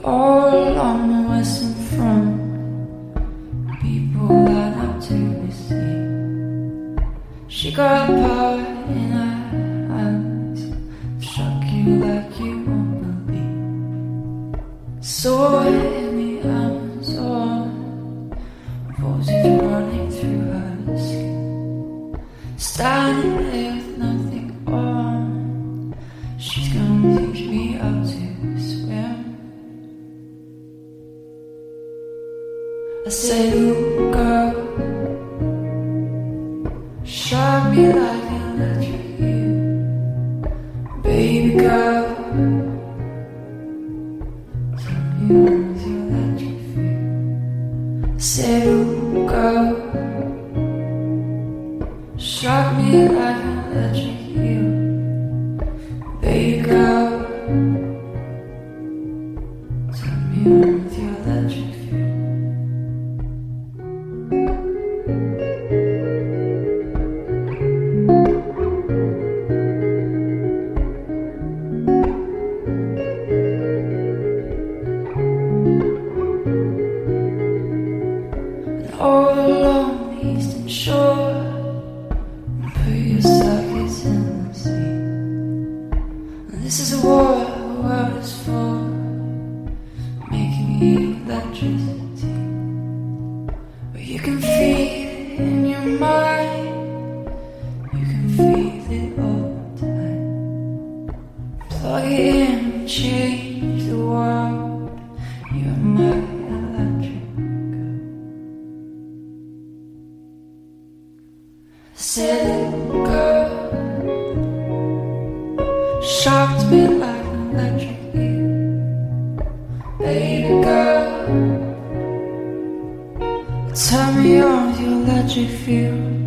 all along the western front. People line up to be seen. She got power in her hands, struck you like you won't believe. Saw it in the Amazon, forces running through her skin. Standing there with nothing on, she's gonna teach me how to swim. I said, ooh, girl, shock me like an electric eel. Baby girl, tell me what's your electric feel. I said, ooh, girl, shock me like an electric eel. Baby girl, tell me what's your electric feel. All along the eastern shore, put your sockets in the sea. And this is a war the world is for, making electricity. But you can feel it in your mind, you can feel it all the time. Plug it in and change the world. You're my electric. Said, girl, shocked me like an electric eel. Baby girl, tell me on your electric feel.